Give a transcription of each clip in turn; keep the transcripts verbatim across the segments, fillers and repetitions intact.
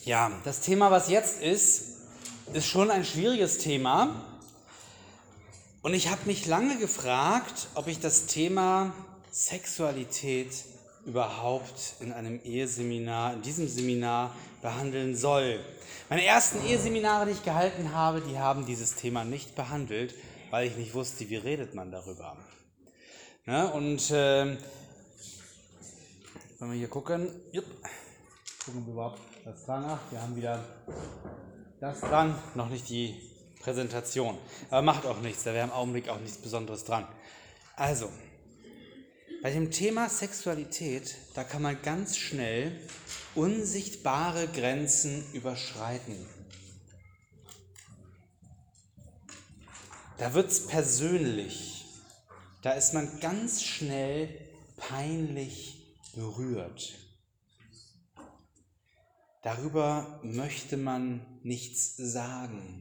Ja, das Thema, was jetzt ist, ist schon ein schwieriges Thema. Und ich habe mich lange gefragt, ob ich das Thema Sexualität überhaupt in einem Eheseminar, in diesem Seminar behandeln soll. Meine ersten Eheseminare, die ich gehalten habe, die haben dieses Thema nicht behandelt, weil ich nicht wusste, wie redet man darüber. Ne? Und äh, wenn wir hier gucken, jupp, gucken wir überhaupt das dran. Ach, wir haben wieder das dran, noch nicht die Präsentation. Aber macht auch nichts, da wäre im Augenblick auch nichts Besonderes dran. Also, bei dem Thema Sexualität, da kann man ganz schnell unsichtbare Grenzen überschreiten. Da wird es persönlich. Da ist man ganz schnell peinlich berührt. Darüber möchte man nichts sagen.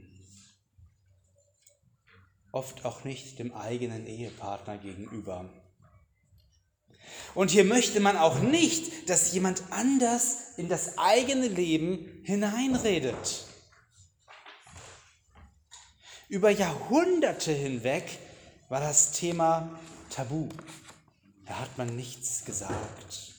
Oft auch nicht dem eigenen Ehepartner gegenüber. Und hier möchte man auch nicht, dass jemand anders in das eigene Leben hineinredet. Über Jahrhunderte hinweg war das Thema tabu. Da hat man nichts gesagt.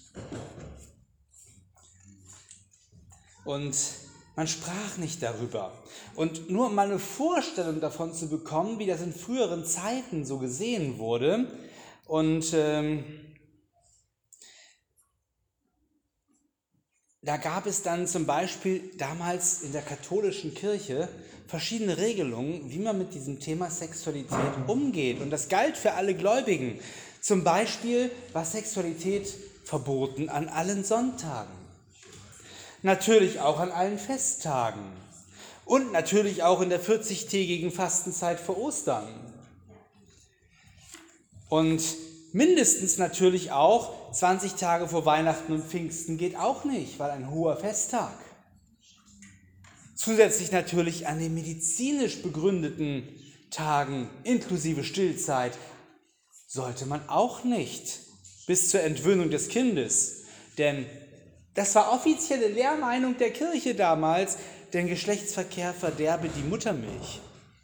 Und man sprach nicht darüber. Und nur um mal eine Vorstellung davon zu bekommen, wie das in früheren Zeiten so gesehen wurde. Und ähm, da gab es dann zum Beispiel damals in der katholischen Kirche verschiedene Regelungen, wie man mit diesem Thema Sexualität umgeht. Und das galt für alle Gläubigen. Zum Beispiel war Sexualität verboten an allen Sonntagen. Natürlich auch an allen Festtagen. Und natürlich auch in der vierzigtägigen Fastenzeit vor Ostern. Und mindestens natürlich auch zwanzig Tage vor Weihnachten und Pfingsten geht auch nicht, weil ein hoher Festtag. Zusätzlich natürlich an den medizinisch begründeten Tagen inklusive Stillzeit sollte man auch nicht bis zur Entwöhnung des Kindes. Denn das war offizielle Lehrmeinung der Kirche damals, denn Geschlechtsverkehr verderbe die Muttermilch.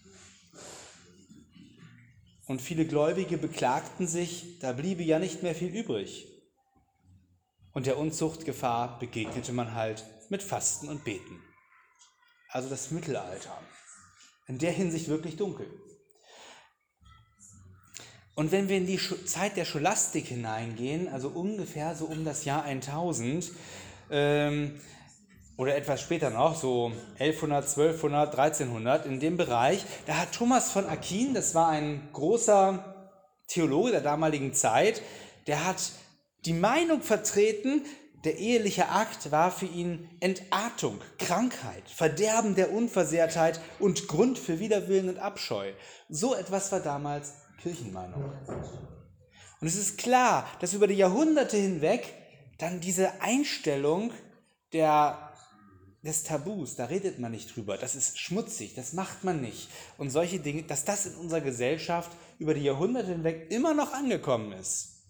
Und viele Gläubige beklagten sich, da bliebe ja nicht mehr viel übrig. Und der Unzuchtgefahr begegnete man halt mit Fasten und Beten. Also das Mittelalter. In der Hinsicht wirklich dunkel. Und wenn wir in die Zeit der Scholastik hineingehen, also ungefähr so um das Jahr tausend, ähm, oder etwas später noch, so elfhundert, zwölfhundert, dreizehnhundert, in dem Bereich, da hat Thomas von Aquin, das war ein großer Theologe der damaligen Zeit, der hat die Meinung vertreten, der eheliche Akt war für ihn Entartung, Krankheit, Verderben der Unversehrtheit und Grund für Widerwillen und Abscheu. So etwas war damals Kirchenmeinung. Und es ist klar, dass über die Jahrhunderte hinweg dann diese Einstellung der, des Tabus, da redet man nicht drüber, das ist schmutzig, das macht man nicht. Und solche Dinge, dass das in unserer Gesellschaft über die Jahrhunderte hinweg immer noch angekommen ist.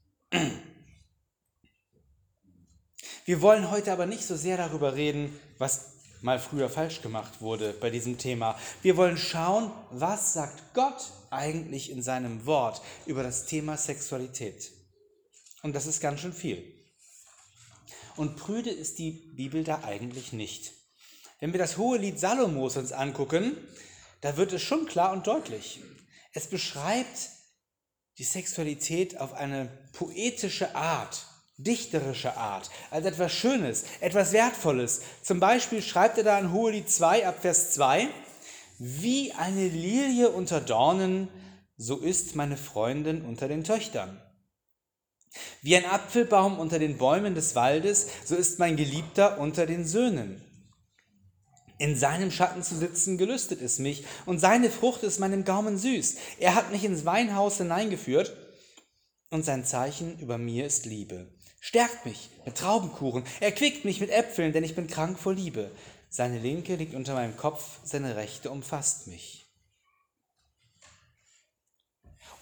Wir wollen heute aber nicht so sehr darüber reden, was mal früher falsch gemacht wurde bei diesem Thema. Wir wollen schauen, was sagt Gott eigentlich in seinem Wort über das Thema Sexualität. Und das ist ganz schön viel. Und prüde ist die Bibel da eigentlich nicht. Wenn wir das Hohelied Salomos uns angucken, da wird es schon klar und deutlich. Es beschreibt die Sexualität auf eine poetische Art, dichterische Art, als etwas Schönes, etwas Wertvolles. Zum Beispiel schreibt er da in Hohelied zwei ab Vers zwei, wie eine Lilie unter Dornen, so ist meine Freundin unter den Töchtern. Wie ein Apfelbaum unter den Bäumen des Waldes, so ist mein Geliebter unter den Söhnen. In seinem Schatten zu sitzen, gelüstet es mich, und seine Frucht ist meinem Gaumen süß. Er hat mich ins Weinhaus hineingeführt, und sein Zeichen über mir ist Liebe. Stärkt mich mit Traubenkuchen, erquickt mich mit Äpfeln, denn ich bin krank vor Liebe. Seine Linke liegt unter meinem Kopf, seine Rechte umfasst mich.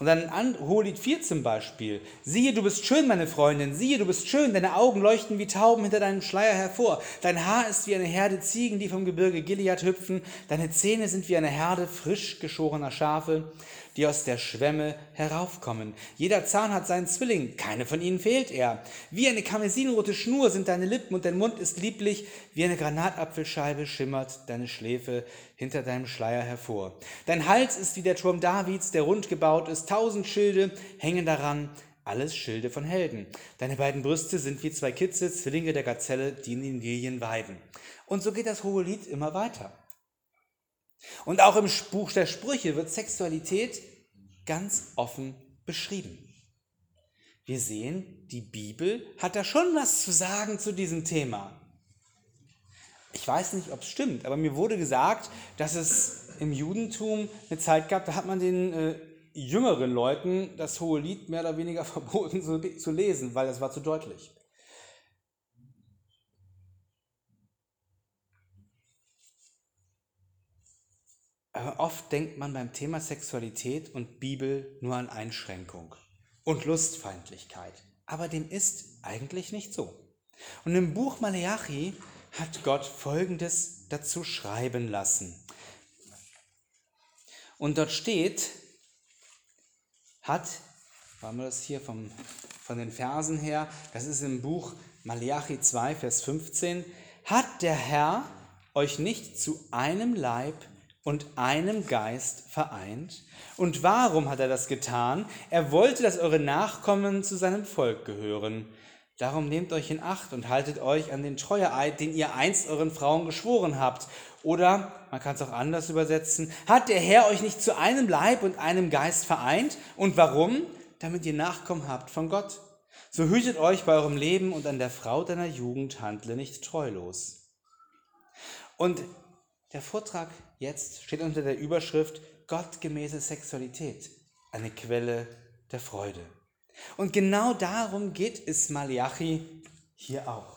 Und dann an Hohelied vier zum Beispiel. Siehe, du bist schön, meine Freundin, siehe, du bist schön, deine Augen leuchten wie Tauben hinter deinem Schleier hervor. Dein Haar ist wie eine Herde Ziegen, die vom Gebirge Gilead hüpfen. Deine Zähne sind wie eine Herde frisch geschorener Schafe, die aus der Schwemme heraufkommen. Jeder Zahn hat seinen Zwilling, keine von ihnen fehlt er. Wie eine karmesinrote Schnur sind deine Lippen und dein Mund ist lieblich, wie eine Granatapfelscheibe schimmert deine Schläfe hinter deinem Schleier hervor. Dein Hals ist wie der Turm Davids, der rund gebaut ist, tausend Schilde hängen daran, alles Schilde von Helden. Deine beiden Brüste sind wie zwei Kitze, Zwillinge der Gazelle, die in den Lilien weiden. Und so geht das Hohelied immer weiter. Und auch im Buch der Sprüche wird Sexualität ganz offen beschrieben. Wir sehen, die Bibel hat da schon was zu sagen zu diesem Thema. Ich weiß nicht, ob es stimmt, aber mir wurde gesagt, dass es im Judentum eine Zeit gab, da hat man den äh, jüngeren Leuten das Hohelied mehr oder weniger verboten zu, zu lesen, weil das war zu deutlich. Aber oft denkt man beim Thema Sexualität und Bibel nur an Einschränkung und Lustfeindlichkeit. Aber dem ist eigentlich nicht so. Und im Buch Maleachi hat Gott Folgendes dazu schreiben lassen. Und dort steht, hat, wollen wir das hier vom, von den Versen her, das ist im Buch Maleachi zwei, Vers fünfzehn, hat der Herr euch nicht zu einem Leib und einem Geist vereint? Und warum hat er das getan? Er wollte, dass eure Nachkommen zu seinem Volk gehören. Darum nehmt euch in Acht und haltet euch an den Treueeid, den ihr einst euren Frauen geschworen habt. Oder, man kann es auch anders übersetzen, hat der Herr euch nicht zu einem Leib und einem Geist vereint? Und warum? Damit ihr Nachkommen habt von Gott. So hütet euch bei eurem Leben und an der Frau deiner Jugend handle nicht treulos. Und der Vortrag jetzt steht unter der Überschrift Gottgemäße Sexualität, eine Quelle der Freude. Und genau darum geht es Maleachi hier auch.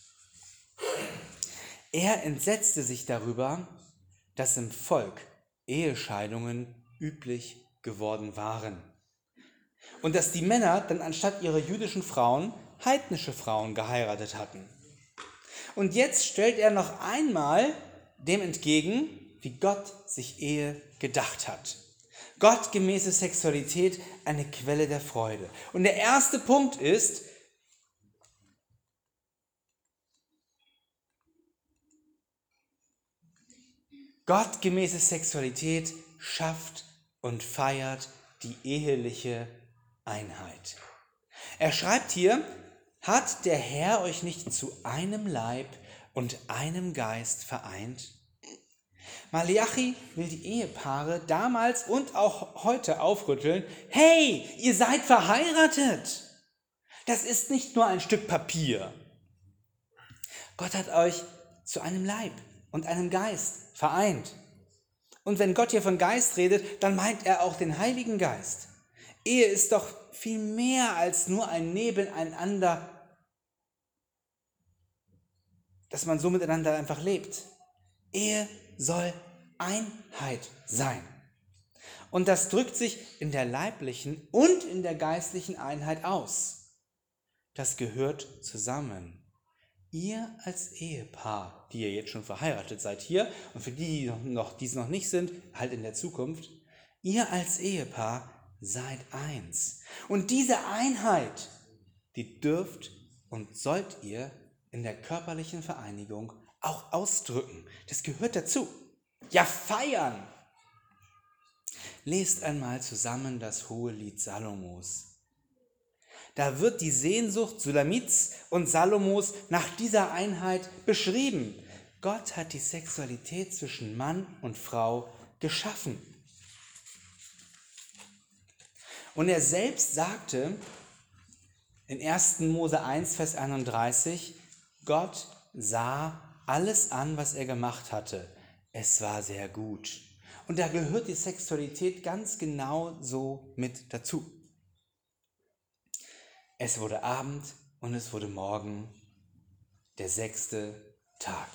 Er entsetzte sich darüber, dass im Volk Ehescheidungen üblich geworden waren. Und dass die Männer dann anstatt ihrer jüdischen Frauen heidnische Frauen geheiratet hatten. Und jetzt stellt er noch einmal dem entgegen, wie Gott sich Ehe gedacht hat. Gottgemäße Sexualität, eine Quelle der Freude. Und der erste Punkt ist, gottgemäße Sexualität schafft und feiert die eheliche Einheit. Er schreibt hier, hat der Herr euch nicht zu einem Leib und einem Geist vereint? Maleachi will die Ehepaare damals und auch heute aufrütteln. Hey, ihr seid verheiratet. Das ist nicht nur ein Stück Papier. Gott hat euch zu einem Leib und einem Geist vereint. Und wenn Gott hier von Geist redet, dann meint er auch den Heiligen Geist. Ehe ist doch viel mehr als nur ein Nebeneinander, dass man so miteinander einfach lebt. Ehe soll Einheit sein. Und das drückt sich in der leiblichen und in der geistlichen Einheit aus. Das gehört zusammen. Ihr als Ehepaar, die ihr jetzt schon verheiratet seid hier, und für die, die noch, die es noch nicht sind, halt in der Zukunft, ihr als Ehepaar seid eins. Und diese Einheit, die dürft und sollt ihr in der körperlichen Vereinigung auch ausdrücken. Das gehört dazu. Ja, feiern. Lest einmal zusammen das Hohelied Salomos. Da wird die Sehnsucht Sulamits und Salomos nach dieser Einheit beschrieben. Gott hat die Sexualität zwischen Mann und Frau geschaffen. Und er selbst sagte in ersten Mose eins, Vers einunddreißig, Gott sah alles an, was er gemacht hatte. Es war sehr gut. Und da gehört die Sexualität ganz genau so mit dazu. Es wurde Abend und es wurde Morgen, der sechste Tag.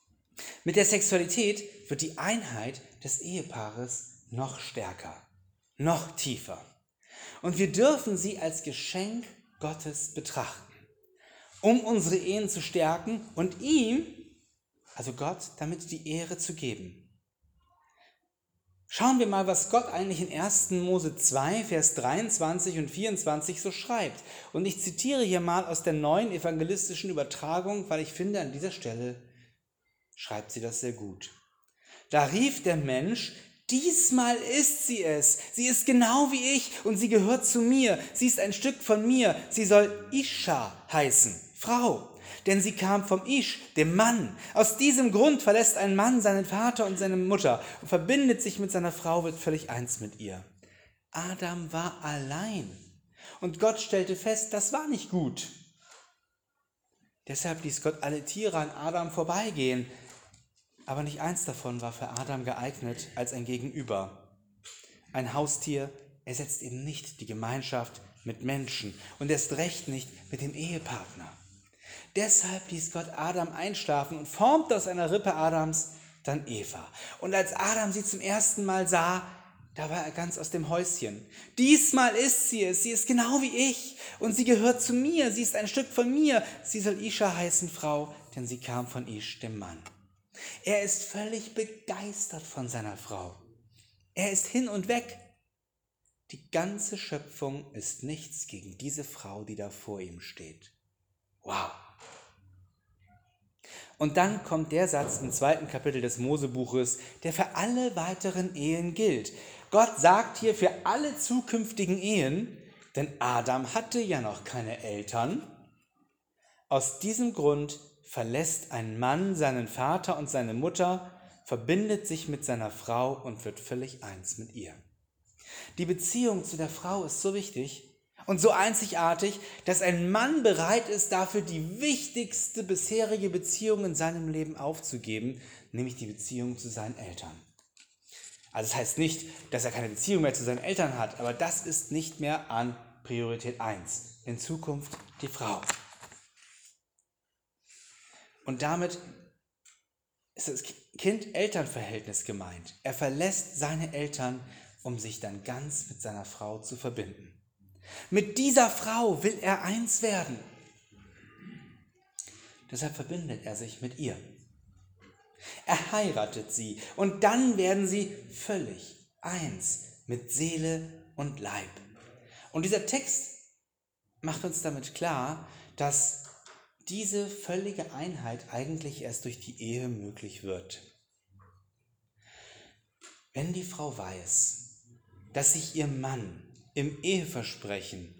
Mit der Sexualität wird die Einheit des Ehepaares noch stärker, noch tiefer. Und wir dürfen sie als Geschenk Gottes betrachten, um unsere Ehen zu stärken und ihm, also Gott, damit die Ehre zu geben. Schauen wir mal, was Gott eigentlich in ersten Mose zwei, Vers dreiundzwanzig und vierundzwanzig so schreibt. Und ich zitiere hier mal aus der neuen evangelistischen Übertragung, weil ich finde, an dieser Stelle schreibt sie das sehr gut. Da rief der Mensch: Diesmal ist sie es. Sie ist genau wie ich und sie gehört zu mir. Sie ist ein Stück von mir. Sie soll Isha heißen, Frau. Denn sie kam vom Ish, dem Mann. Aus diesem Grund verlässt ein Mann seinen Vater und seine Mutter und verbindet sich mit seiner Frau, wird völlig eins mit ihr. Adam war allein und Gott stellte fest, das war nicht gut. Deshalb ließ Gott alle Tiere an Adam vorbeigehen, aber nicht eins davon war für Adam geeignet als ein Gegenüber. Ein Haustier ersetzt eben nicht die Gemeinschaft mit Menschen und erst recht nicht mit dem Ehepartner. Deshalb ließ Gott Adam einschlafen und formte aus einer Rippe Adams dann Eva. Und als Adam sie zum ersten Mal sah, da war er ganz aus dem Häuschen. Diesmal ist sie es, sie ist genau wie ich und sie gehört zu mir, sie ist ein Stück von mir. Sie soll Isha heißen, Frau, denn sie kam von Ish, dem Mann. Er ist völlig begeistert von seiner Frau. Er ist hin und weg. Die ganze Schöpfung ist nichts gegen diese Frau, die da vor ihm steht. Wow! Und dann kommt der Satz im zweiten Kapitel des Mosebuches, der für alle weiteren Ehen gilt. Gott sagt hier für alle zukünftigen Ehen, denn Adam hatte ja noch keine Eltern. Aus diesem Grund verlässt ein Mann seinen Vater und seine Mutter, verbindet sich mit seiner Frau und wird völlig eins mit ihr. Die Beziehung zu der Frau ist so wichtig und so einzigartig, dass ein Mann bereit ist, dafür die wichtigste bisherige Beziehung in seinem Leben aufzugeben, nämlich die Beziehung zu seinen Eltern. Also das heißt nicht, dass er keine Beziehung mehr zu seinen Eltern hat, aber das ist nicht mehr an Priorität eins. In Zukunft die Frau. Und damit ist das Kind-Eltern-Verhältnis gemeint. Er verlässt seine Eltern, um sich dann ganz mit seiner Frau zu verbinden. Mit dieser Frau will er eins werden. Deshalb verbindet er sich mit ihr. Er heiratet sie und dann werden sie völlig eins mit Seele und Leib. Und dieser Text macht uns damit klar, dass diese völlige Einheit eigentlich erst durch die Ehe möglich wird. Wenn die Frau weiß, dass sich ihr Mann im Eheversprechen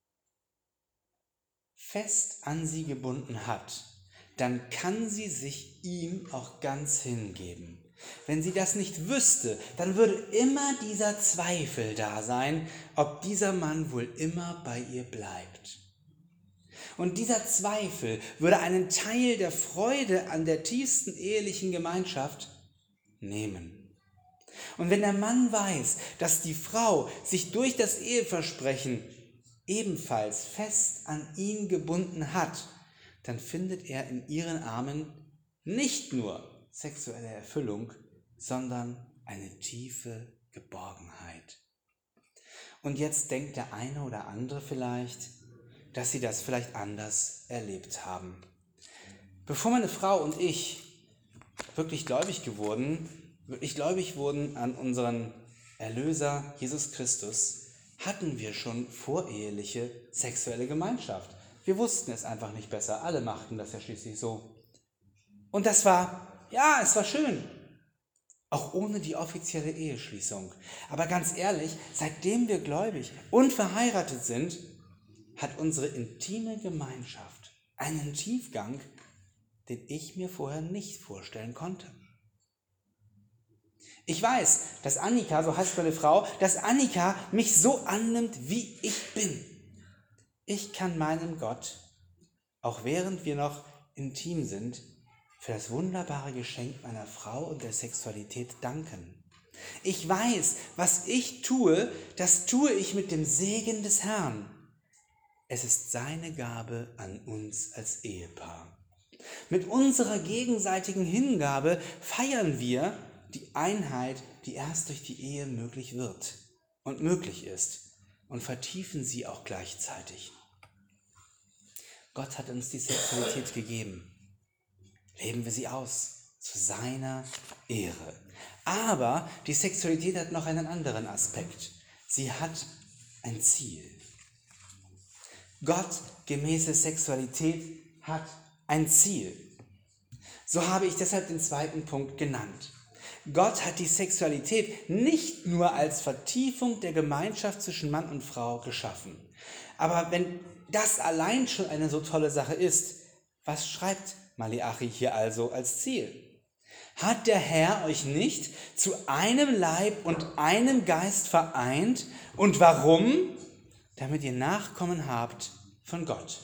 fest an sie gebunden hat, dann kann sie sich ihm auch ganz hingeben. Wenn sie das nicht wüsste, dann würde immer dieser Zweifel da sein, ob dieser Mann wohl immer bei ihr bleibt. Und dieser Zweifel würde einen Teil der Freude an der tiefsten ehelichen Gemeinschaft nehmen. Und wenn der Mann weiß, dass die Frau sich durch das Eheversprechen ebenfalls fest an ihn gebunden hat, dann findet er in ihren Armen nicht nur sexuelle Erfüllung, sondern eine tiefe Geborgenheit. Und jetzt denkt der eine oder andere vielleicht, dass sie das vielleicht anders erlebt haben. Bevor meine Frau und ich wirklich gläubig geworden, wirklich gläubig wurden an unseren Erlöser Jesus Christus, hatten wir schon voreheliche sexuelle Gemeinschaft. Wir wussten es einfach nicht besser. Alle machten das ja schließlich so. Und das war, ja, es war schön. Auch ohne die offizielle Eheschließung. Aber ganz ehrlich, seitdem wir gläubig und verheiratet sind, hat unsere intime Gemeinschaft einen Tiefgang, den ich mir vorher nicht vorstellen konnte. Ich weiß, dass Annika, so heißt meine Frau, dass Annika mich so annimmt, wie ich bin. Ich kann meinem Gott, auch während wir noch intim sind, für das wunderbare Geschenk meiner Frau und der Sexualität danken. Ich weiß, was ich tue, das tue ich mit dem Segen des Herrn. Es ist seine Gabe an uns als Ehepaar. Mit unserer gegenseitigen Hingabe feiern wir die Einheit, die erst durch die Ehe möglich wird. und möglich ist und vertiefen sie auch gleichzeitig. Gott hat uns die Sexualität gegeben. Leben wir sie aus, zu seiner Ehre. Aber die Sexualität hat noch einen anderen Aspekt. Sie hat ein Ziel. Gottgemäße Sexualität hat ein Ziel. So habe ich deshalb den zweiten Punkt genannt. Gott hat die Sexualität nicht nur als Vertiefung der Gemeinschaft zwischen Mann und Frau geschaffen. Aber wenn das allein schon eine so tolle Sache ist, was schreibt Maleachi hier also als Ziel? Hat der Herr euch nicht zu einem Leib und einem Geist vereint? Und warum? Damit ihr Nachkommen habt von Gott.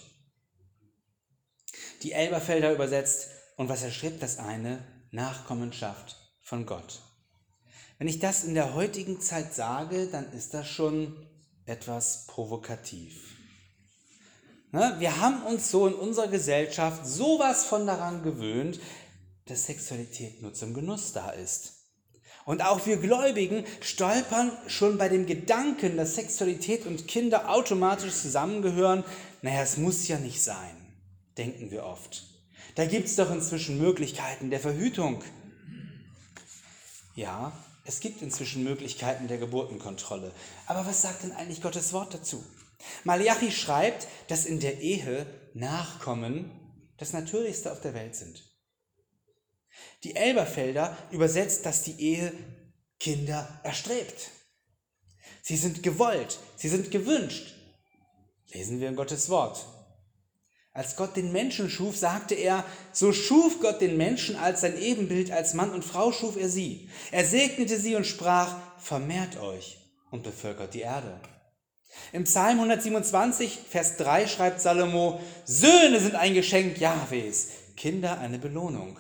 Die Elberfelder übersetzt, und was erstrebt das eine? Nachkommenschaft von Gott. Wenn ich das in der heutigen Zeit sage, dann ist das schon etwas provokativ. Wir haben uns so in unserer Gesellschaft sowas von daran gewöhnt, dass Sexualität nur zum Genuss da ist. Und auch wir Gläubigen stolpern schon bei dem Gedanken, dass Sexualität und Kinder automatisch zusammengehören. Naja, es muss ja nicht sein, denken wir oft. Da gibt es doch inzwischen Möglichkeiten der Verhütung. Ja, es gibt inzwischen Möglichkeiten der Geburtenkontrolle. Aber was sagt denn eigentlich Gottes Wort dazu? Maleachi schreibt, dass in der Ehe Nachkommen das Natürlichste auf der Welt sind. Die Elberfelder übersetzt, dass die Ehe Kinder erstrebt. Sie sind gewollt, sie sind gewünscht. Lesen wir in Gottes Wort. Als Gott den Menschen schuf, sagte er, so schuf Gott den Menschen als sein Ebenbild, als Mann und Frau schuf er sie. Er segnete sie und sprach, vermehrt euch und bevölkert die Erde. Im Psalm hundertsiebenundzwanzig, Vers drei schreibt Salomo, Söhne sind ein Geschenk Jahwes, Kinder eine Belohnung.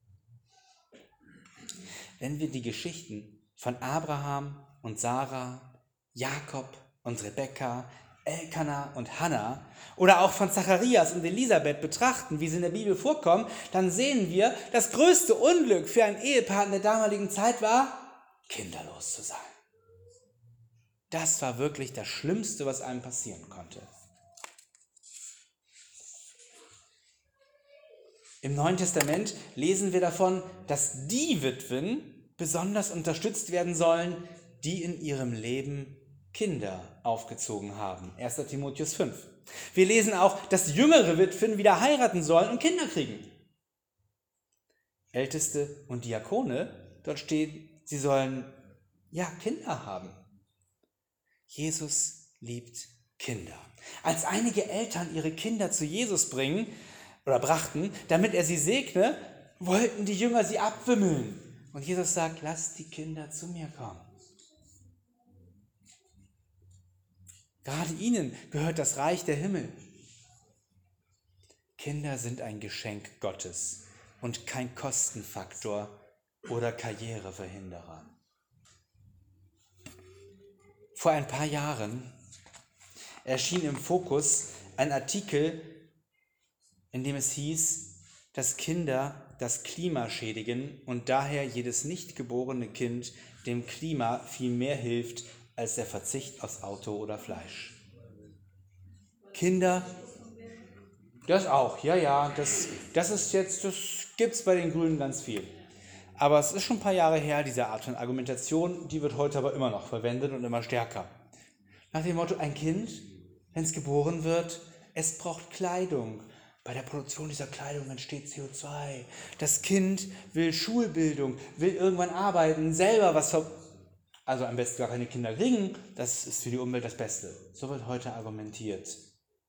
Wenn wir die Geschichten von Abraham und Sarah, Jakob und Rebekka, Elkana und Hannah oder auch von Zacharias und Elisabeth betrachten, wie sie in der Bibel vorkommen, dann sehen wir, das größte Unglück für ein Ehepaar in der damaligen Zeit war, kinderlos zu sein. Das war wirklich das Schlimmste, was einem passieren konnte. Im Neuen Testament lesen wir davon, dass die Witwen besonders unterstützt werden sollen, die in ihrem Leben Kinder aufgezogen haben. erster Timotheus fünf. Wir lesen auch, dass jüngere Witwen wieder heiraten sollen und Kinder kriegen. Älteste und Diakone, dort steht, sie sollen ja Kinder haben. Jesus liebt Kinder. Als einige Eltern ihre Kinder zu Jesus bringen oder brachten, damit er sie segne, wollten die Jünger sie abwimmeln. Und Jesus sagt, lasst die Kinder zu mir kommen. Gerade ihnen gehört das Reich der Himmel. Kinder sind ein Geschenk Gottes und kein Kostenfaktor oder Karriereverhinderer. Vor ein paar Jahren erschien im Fokus ein Artikel, in dem es hieß, dass Kinder das Klima schädigen und daher jedes nicht geborene Kind dem Klima viel mehr hilft als der Verzicht aufs Auto oder Fleisch. Kinder, das auch, ja, ja, das, das ist jetzt, das gibt es bei den Grünen ganz viel. Aber es ist schon ein paar Jahre her, diese Art von Argumentation, die wird heute aber immer noch verwendet und immer stärker. Nach dem Motto, ein Kind, wenn es geboren wird, es braucht Kleidung. Bei der Produktion dieser Kleidung entsteht C O zwei. Das Kind will Schulbildung, will irgendwann arbeiten, selber was ver... Also am besten gar keine Kinder kriegen, das ist für die Umwelt das Beste. So wird heute argumentiert.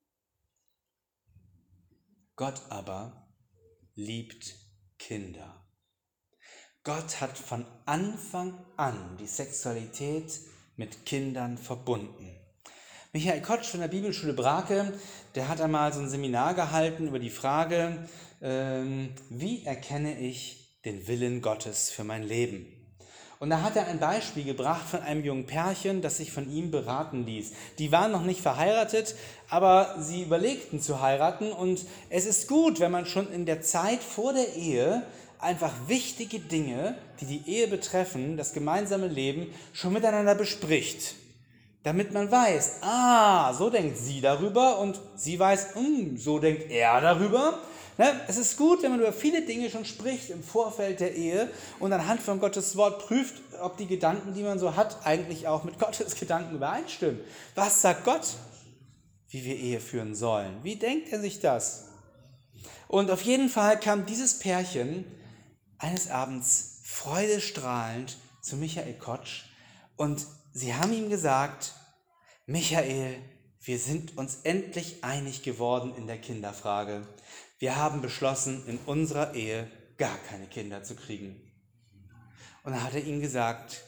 Gott aber liebt Kinder. Gott hat von Anfang an die Sexualität mit Kindern verbunden. Michael Kotsch von der Bibelschule Brake, der hat einmal so ein Seminar gehalten über die Frage, ähm, wie erkenne ich den Willen Gottes für mein Leben? Und da hat er ein Beispiel gebracht von einem jungen Pärchen, das sich von ihm beraten ließ. Die waren noch nicht verheiratet, aber sie überlegten zu heiraten. Und es ist gut, wenn man schon in der Zeit vor der Ehe einfach wichtige Dinge, die die Ehe betreffen, das gemeinsame Leben, schon miteinander bespricht. Damit man weiß, ah, so denkt sie darüber und sie weiß, hm, so denkt er darüber. Ne? Es ist gut, wenn man über viele Dinge schon spricht im Vorfeld der Ehe und anhand von Gottes Wort prüft, ob die Gedanken, die man so hat, eigentlich auch mit Gottes Gedanken übereinstimmen. Was sagt Gott, wie wir Ehe führen sollen? Wie denkt er sich das? Und auf jeden Fall kam dieses Pärchen eines Abends freudestrahlend zu Michael Kotsch und sie haben ihm gesagt, Michael, wir sind uns endlich einig geworden in der Kinderfrage. Wir haben beschlossen, in unserer Ehe gar keine Kinder zu kriegen. Und dann hat er ihnen gesagt,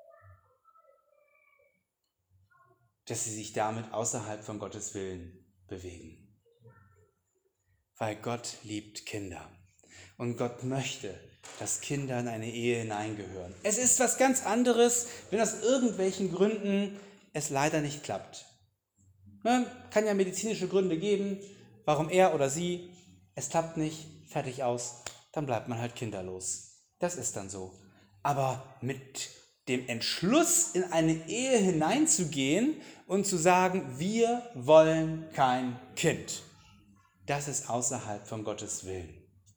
dass sie sich damit außerhalb von Gottes Willen bewegen. Weil Gott liebt Kinder. Und Gott möchte, dass Kinder in eine Ehe hineingehören. Es ist was ganz anderes, wenn aus irgendwelchen Gründen es leider nicht klappt. Ne? Kann ja medizinische Gründe geben, warum er oder sie, es klappt nicht, fertig aus, dann bleibt man halt kinderlos. Das ist dann so. Aber mit dem Entschluss, in eine Ehe hineinzugehen und zu sagen, wir wollen kein Kind, das ist außerhalb von Gottes Willen.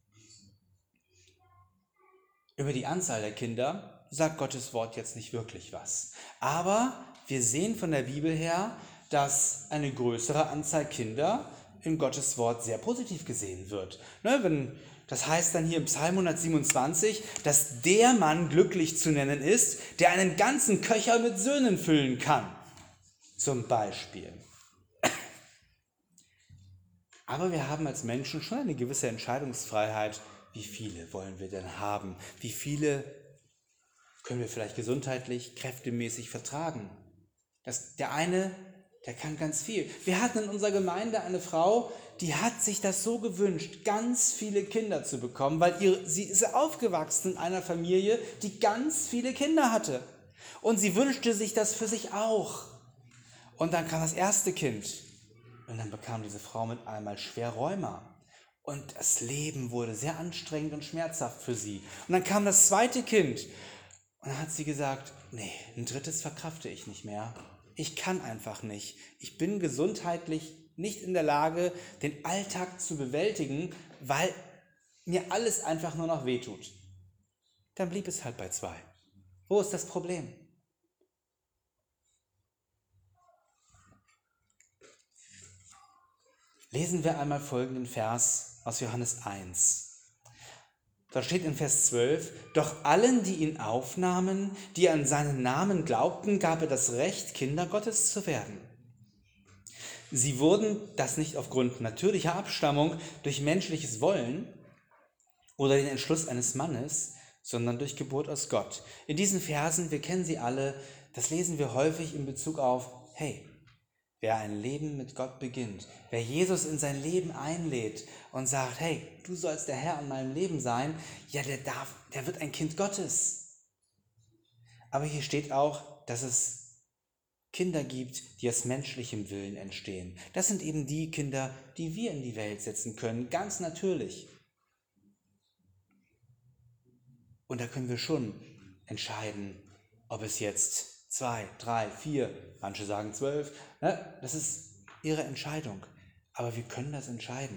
Über die Anzahl der Kinder sagt Gottes Wort jetzt nicht wirklich was. Aber wir sehen von der Bibel her, dass eine größere Anzahl Kinder in Gottes Wort sehr positiv gesehen wird. Ne, wenn, das heißt dann hier im Psalm hundertsiebenundzwanzig, dass der Mann glücklich zu nennen ist, der einen ganzen Köcher mit Söhnen füllen kann. Zum Beispiel. Aber wir haben als Menschen schon eine gewisse Entscheidungsfreiheit. Wie viele wollen wir denn haben? Wie viele können wir vielleicht gesundheitlich, kräftemäßig vertragen? Das, der eine, der kann ganz viel. Wir hatten in unserer Gemeinde eine Frau, die hat sich das so gewünscht, ganz viele Kinder zu bekommen, weil ihre, sie ist aufgewachsen in einer Familie, die ganz viele Kinder hatte. Und sie wünschte sich das für sich auch. Und dann kam das erste Kind. Und dann bekam diese Frau mit einmal schwer Rheuma. Und das Leben wurde sehr anstrengend und schmerzhaft für sie. Und dann kam das zweite Kind. Und dann hat sie gesagt, nee, ein drittes verkrafte ich nicht mehr. Ich kann einfach nicht. Ich bin gesundheitlich nicht in der Lage, den Alltag zu bewältigen, weil mir alles einfach nur noch wehtut. Dann blieb es halt bei zwei. Wo ist das Problem? Lesen wir einmal folgenden Vers aus Johannes eins. Da steht in Vers zwölf, doch allen, die ihn aufnahmen, die an seinen Namen glaubten, gab er das Recht, Kinder Gottes zu werden. Sie wurden das nicht aufgrund natürlicher Abstammung durch menschliches Wollen oder den Entschluss eines Mannes, sondern durch Geburt aus Gott. In diesen Versen, wir kennen sie alle, das lesen wir häufig in Bezug auf, hey, wer ein Leben mit Gott beginnt, wer Jesus in sein Leben einlädt und sagt, hey, du sollst der Herr in meinem Leben sein, ja, der darf, der wird ein Kind Gottes. Aber hier steht auch, dass es Kinder gibt, die aus menschlichem Willen entstehen. Das sind eben die Kinder, die wir in die Welt setzen können, ganz natürlich. Und da können wir schon entscheiden, ob es jetzt zwei, drei, vier, manche sagen zwölf, ne? Das ist ihre Entscheidung. Aber wir können das entscheiden.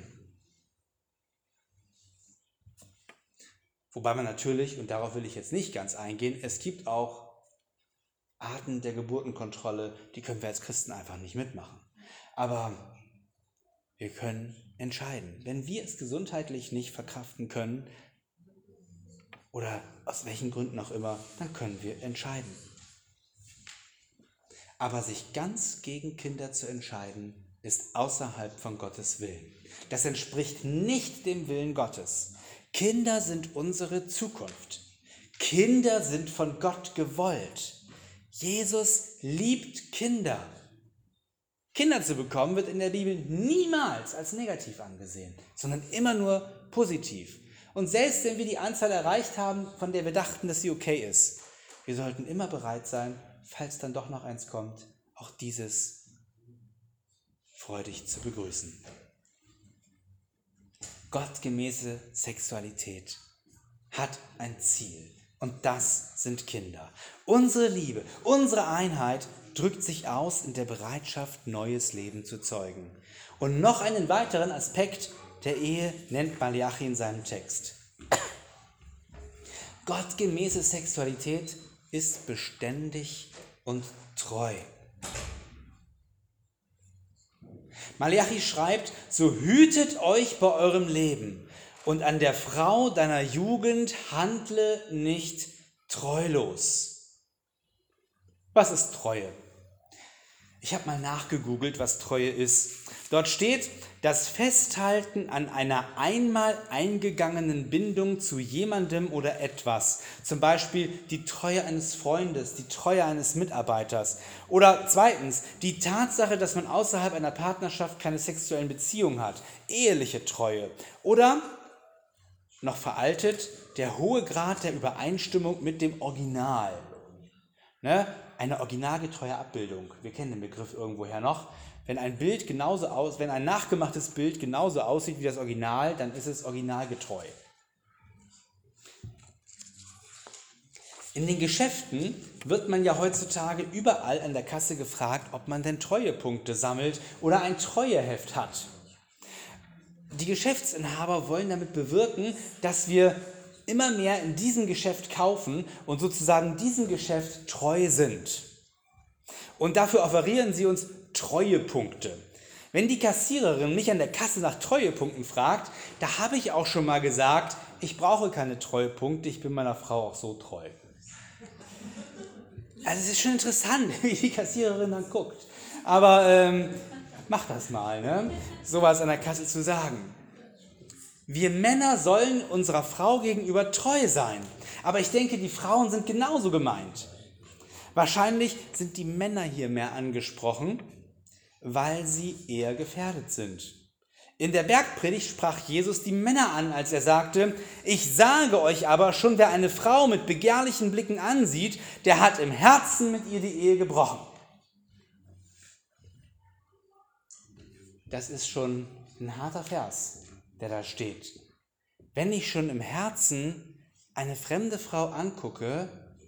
Wobei man natürlich, und darauf will ich jetzt nicht ganz eingehen, es gibt auch Arten der Geburtenkontrolle, die können wir als Christen einfach nicht mitmachen. Aber wir können entscheiden. Wenn wir es gesundheitlich nicht verkraften können, oder aus welchen Gründen auch immer, dann können wir entscheiden. Aber sich ganz gegen Kinder zu entscheiden, ist außerhalb von Gottes Willen. Das entspricht nicht dem Willen Gottes. Kinder sind unsere Zukunft. Kinder sind von Gott gewollt. Jesus liebt Kinder. Kinder zu bekommen wird in der Bibel niemals als negativ angesehen, sondern immer nur positiv. Und selbst wenn wir die Anzahl erreicht haben, von der wir dachten, dass sie okay ist, wir sollten immer bereit sein, falls dann doch noch eins kommt, auch dieses freudig zu begrüßen. Gottgemäße Sexualität hat ein Ziel. Und das sind Kinder. Unsere Liebe, unsere Einheit drückt sich aus in der Bereitschaft, neues Leben zu zeugen. Und noch einen weiteren Aspekt der Ehe nennt Maleachi in seinem Text. Gottgemäße Sexualität ist beständig und treu. Maleachi schreibt, so hütet euch bei eurem Leben und an der Frau deiner Jugend handle nicht treulos. Was ist Treue? Ich habe mal nachgegoogelt, was Treue ist. Dort steht, das Festhalten an einer einmal eingegangenen Bindung zu jemandem oder etwas. Zum Beispiel die Treue eines Freundes, die Treue eines Mitarbeiters. Oder zweitens, die Tatsache, dass man außerhalb einer Partnerschaft keine sexuellen Beziehungen hat. Eheliche Treue. Oder, noch veraltet, der hohe Grad der Übereinstimmung mit dem Original. Ne? Eine originalgetreue Abbildung. Wir kennen den Begriff irgendwoher noch. Wenn ein Bild genauso aus, wenn ein nachgemachtes Bild genauso aussieht wie das Original, dann ist es originalgetreu. In den Geschäften wird man ja heutzutage überall an der Kasse gefragt, ob man denn Treuepunkte sammelt oder ein Treueheft hat. Die Geschäftsinhaber wollen damit bewirken, dass wir immer mehr in diesem Geschäft kaufen und sozusagen diesem Geschäft treu sind. Und dafür offerieren sie uns Treuepunkte. Wenn die Kassiererin mich an der Kasse nach Treuepunkten fragt, da habe ich auch schon mal gesagt, ich brauche keine Treuepunkte, ich bin meiner Frau auch so treu. Also es ist schon interessant, wie die Kassiererin dann guckt. Aber ähm, mach das mal, ne? Sowas an der Kasse zu sagen. Wir Männer sollen unserer Frau gegenüber treu sein. Aber ich denke, die Frauen sind genauso gemeint. Wahrscheinlich sind die Männer hier mehr angesprochen, weil sie eher gefährdet sind. In der Bergpredigt sprach Jesus die Männer an, als er sagte, ich sage euch aber, schon wer eine Frau mit begehrlichen Blicken ansieht, der hat im Herzen mit ihr die Ehe gebrochen. Das ist schon ein harter Vers, der da steht. Wenn ich schon im Herzen eine fremde Frau angucke,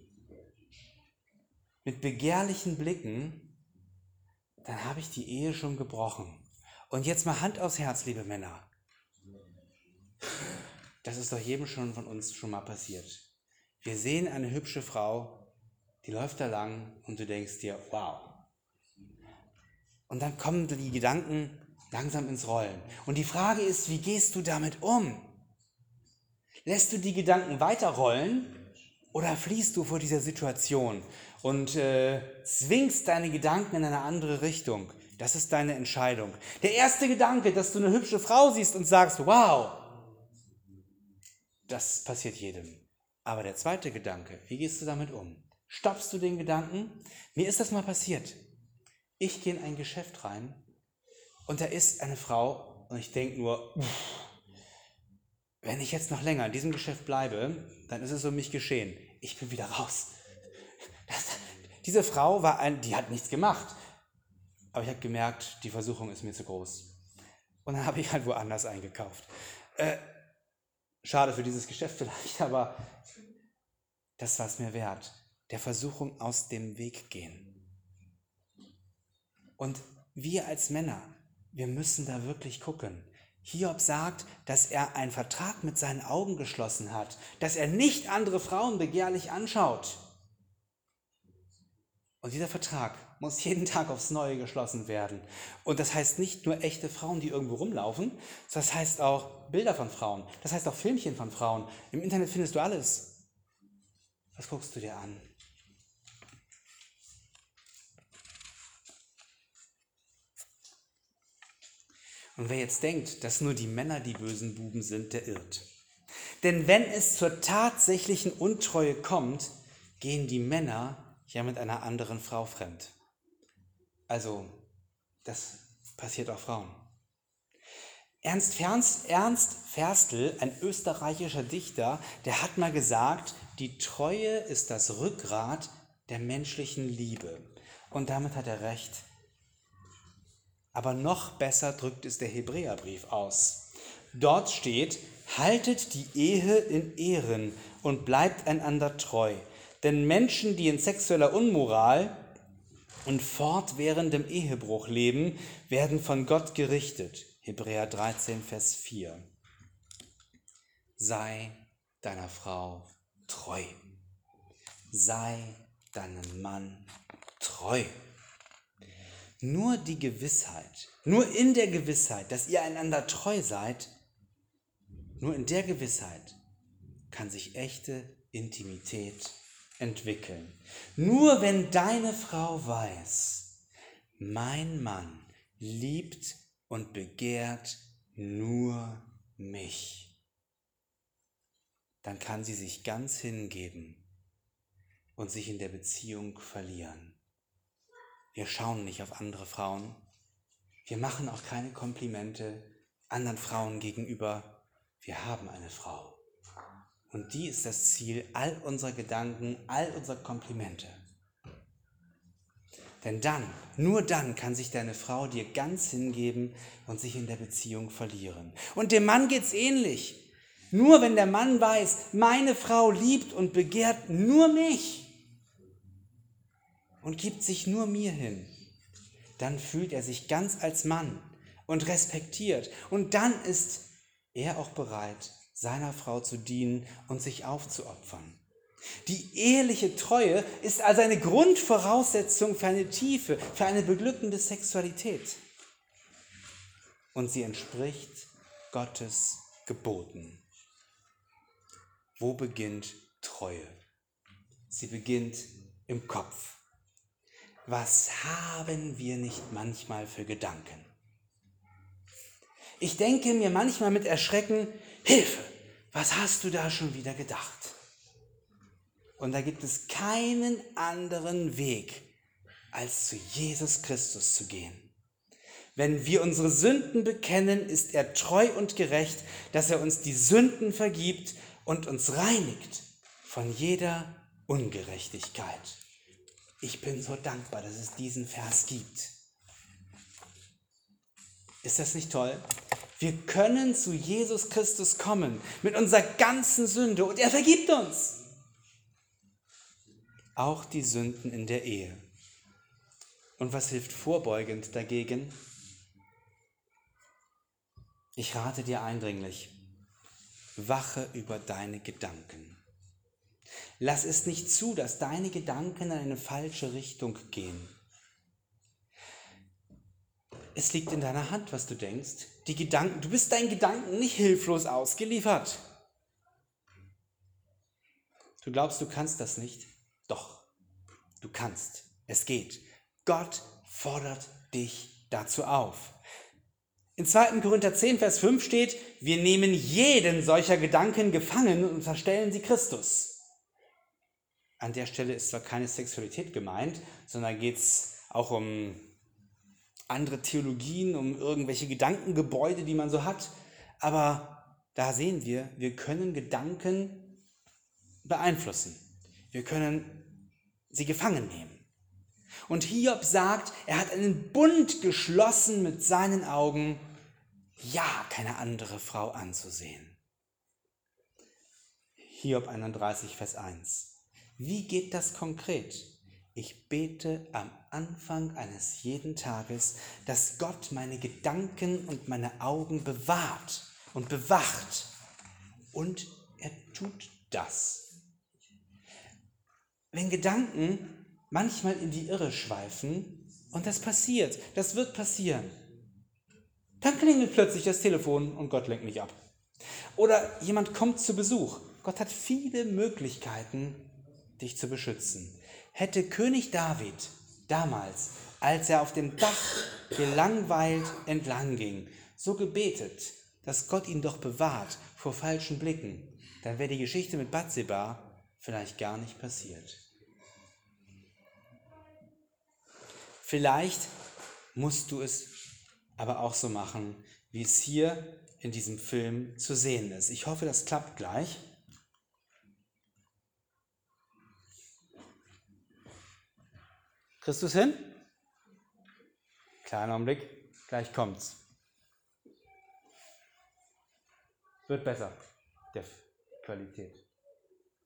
mit begehrlichen Blicken, dann habe ich die Ehe schon gebrochen. Und jetzt mal Hand aufs Herz, liebe Männer. Das ist doch jedem schon von uns schon mal passiert. Wir sehen eine hübsche Frau, die läuft da lang und du denkst dir, wow. Und dann kommen die Gedanken langsam ins Rollen. Und die Frage ist, wie gehst du damit um? Lässt du die Gedanken weiterrollen oder fliehst du vor dieser Situation und äh, zwingst deine Gedanken in eine andere Richtung? Das ist deine Entscheidung. Der erste Gedanke, dass du eine hübsche Frau siehst und sagst, wow, das passiert jedem. Aber der zweite Gedanke, wie gehst du damit um? Stoppst du den Gedanken? Mir ist das mal passiert. Ich gehe in ein Geschäft rein und da ist eine Frau und ich denke nur, pff, wenn ich jetzt noch länger in diesem Geschäft bleibe, dann ist es um mich geschehen. Ich bin wieder raus. Das, diese Frau war ein, die hat nichts gemacht. Aber ich habe gemerkt, die Versuchung ist mir zu groß. Und dann habe ich halt woanders eingekauft. Äh, schade für dieses Geschäft vielleicht, aber das war es mir wert. Der Versuchung aus dem Weg gehen. Und wir als Männer, wir müssen da wirklich gucken. Hiob sagt, dass er einen Vertrag mit seinen Augen geschlossen hat, dass er nicht andere Frauen begehrlich anschaut. Und dieser Vertrag muss jeden Tag aufs Neue geschlossen werden. Und das heißt nicht nur echte Frauen, die irgendwo rumlaufen, das heißt auch Bilder von Frauen, das heißt auch Filmchen von Frauen. Im Internet findest du alles. Was guckst du dir an? Und wer jetzt denkt, dass nur die Männer die bösen Buben sind, der irrt. Denn wenn es zur tatsächlichen Untreue kommt, gehen die Männer ja mit einer anderen Frau fremd. Also, das passiert auch Frauen. Ernst, Fernst, Ernst Ferstel, ein österreichischer Dichter, der hat mal gesagt, die Treue ist das Rückgrat der menschlichen Liebe. Und damit hat er recht. Aber noch besser drückt es der Hebräerbrief aus. Dort steht, haltet die Ehe in Ehren und bleibt einander treu. Denn Menschen, die in sexueller Unmoral und fortwährendem Ehebruch leben, werden von Gott gerichtet. Hebräer dreizehn, Vers vier. Sei deiner Frau treu. Sei deinem Mann treu. Nur die Gewissheit, nur in der Gewissheit, dass ihr einander treu seid, nur in der Gewissheit kann sich echte Intimität entwickeln. Nur wenn deine Frau weiß, mein Mann liebt und begehrt nur mich, dann kann sie sich ganz hingeben und sich in der Beziehung verlieren. Wir schauen nicht auf andere Frauen. Wir machen auch keine Komplimente anderen Frauen gegenüber. Wir haben eine Frau. Und die ist das Ziel all unserer Gedanken, all unserer Komplimente. Denn dann, nur dann kann sich deine Frau dir ganz hingeben und sich in der Beziehung verlieren. Und dem Mann geht's ähnlich. Nur wenn der Mann weiß, meine Frau liebt und begehrt nur mich und gibt sich nur mir hin, dann fühlt er sich ganz als Mann und respektiert. Und dann ist er auch bereit, seiner Frau zu dienen und sich aufzuopfern. Die eheliche Treue ist also eine Grundvoraussetzung für eine tiefe, für eine beglückende Sexualität. Und sie entspricht Gottes Geboten. Wo beginnt Treue? Sie beginnt im Kopf. Was haben wir nicht manchmal für Gedanken? Ich denke mir manchmal mit Erschrecken, Hilfe, was hast du da schon wieder gedacht? Und da gibt es keinen anderen Weg, als zu Jesus Christus zu gehen. Wenn wir unsere Sünden bekennen, ist er treu und gerecht, dass er uns die Sünden vergibt und uns reinigt von jeder Ungerechtigkeit. Ich bin so dankbar, dass es diesen Vers gibt. Ist das nicht toll? Wir können zu Jesus Christus kommen mit unserer ganzen Sünde und er vergibt uns. Auch die Sünden in der Ehe. Und was hilft vorbeugend dagegen? Ich rate dir eindringlich, wache über deine Gedanken. Lass es nicht zu, dass deine Gedanken in eine falsche Richtung gehen. Es liegt in deiner Hand, was du denkst. Die Gedanken, du bist deinen Gedanken nicht hilflos ausgeliefert. Du glaubst, du kannst das nicht? Doch, du kannst. Es geht. Gott fordert dich dazu auf. In zweiter Korinther zehn, Vers fünf steht, wir nehmen jeden solcher Gedanken gefangen und unterstellen sie Christus. An der Stelle ist zwar keine Sexualität gemeint, sondern geht es auch um andere Theologien, um irgendwelche Gedankengebäude, die man so hat. Aber da sehen wir, wir können Gedanken beeinflussen. Wir können sie gefangen nehmen. Und Hiob sagt, er hat einen Bund geschlossen mit seinen Augen, ja, keine andere Frau anzusehen. Hiob einunddreißig, Vers eins. Wie geht das konkret? Ich bete am Anfang eines jeden Tages, dass Gott meine Gedanken und meine Augen bewahrt und bewacht. Und er tut das. Wenn Gedanken manchmal in die Irre schweifen, und das passiert, das wird passieren, dann klingelt plötzlich das Telefon und Gott lenkt mich ab. Oder jemand kommt zu Besuch. Gott hat viele Möglichkeiten, dich zu beschützen. Hätte König David damals, als er auf dem Dach gelangweilt entlang ging, so gebetet, dass Gott ihn doch bewahrt vor falschen Blicken, dann wäre die Geschichte mit Bathseba vielleicht gar nicht passiert. Vielleicht musst du es aber auch so machen, wie es hier in diesem Film zu sehen ist. Ich hoffe, das klappt gleich. Kriegst du es hin? Kleiner Augenblick, gleich kommt's. Wird besser, der Qualität.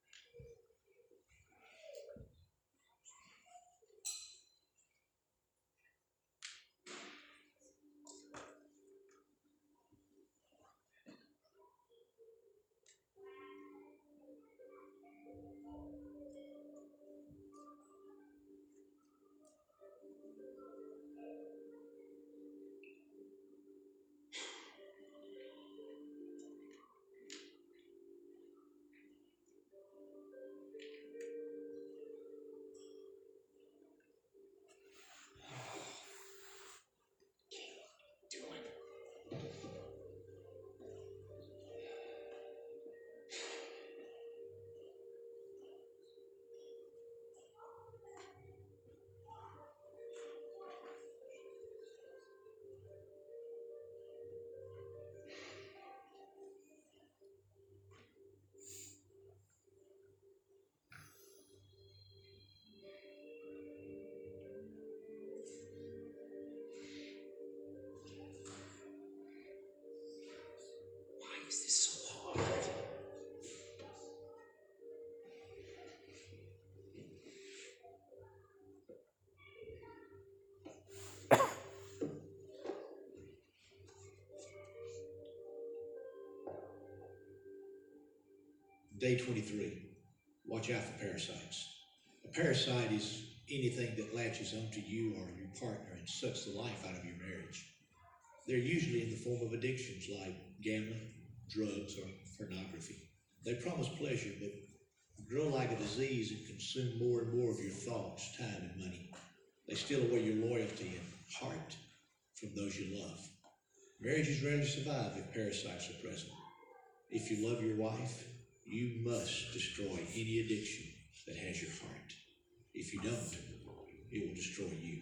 Day twenty-three. Watch out for parasites. A parasite is anything that latches onto you or your partner and sucks the life out of your marriage. They're usually in the form of addictions like gambling, drugs, or pornography. They promise pleasure, but grow like a disease and consume more and more of your thoughts, time, and money. They steal away your loyalty and heart from those you love. Marriages rarely survive if parasites are present. If you love your wife, you must destroy any addiction that has your heart. If you don't, it will destroy you.